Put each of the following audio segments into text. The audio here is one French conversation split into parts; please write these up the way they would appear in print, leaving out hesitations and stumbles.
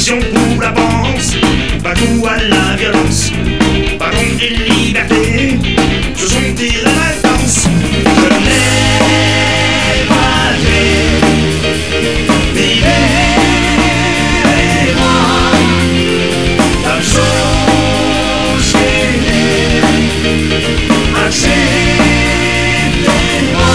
passion pour la panse, pas goût à la violence, pardon et liberté, ce sont tes références. Je n'ai pas fait, libérez-moi, la chose est née, acceptez-moi.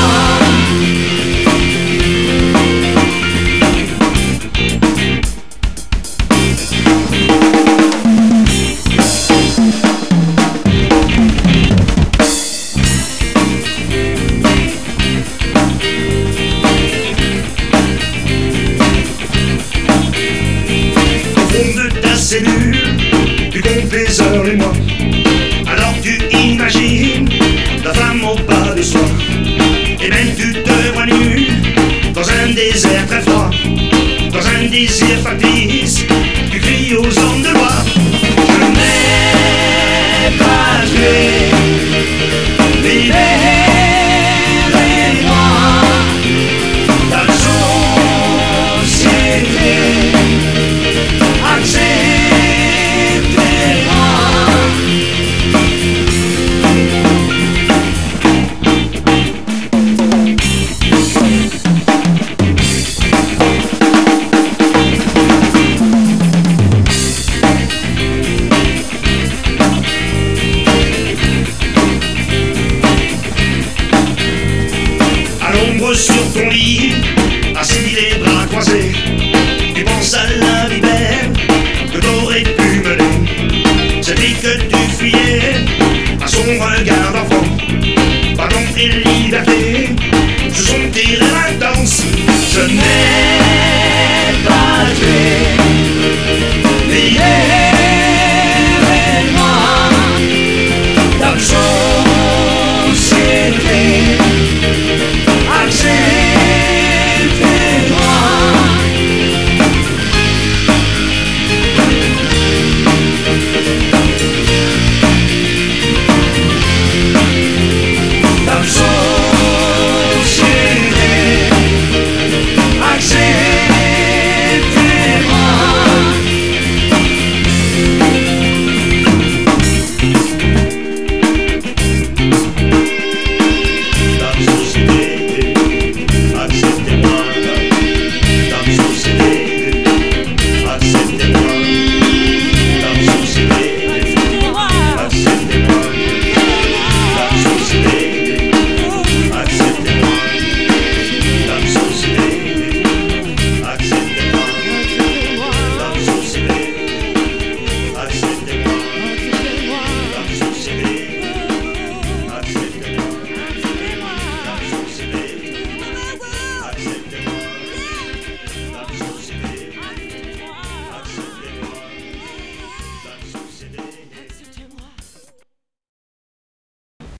Cellule, tu comptes les heures et mois, alors tu imagines ta femme au pas de soie, et même tu te vois nu dans un désert très froid, dans un désir factice,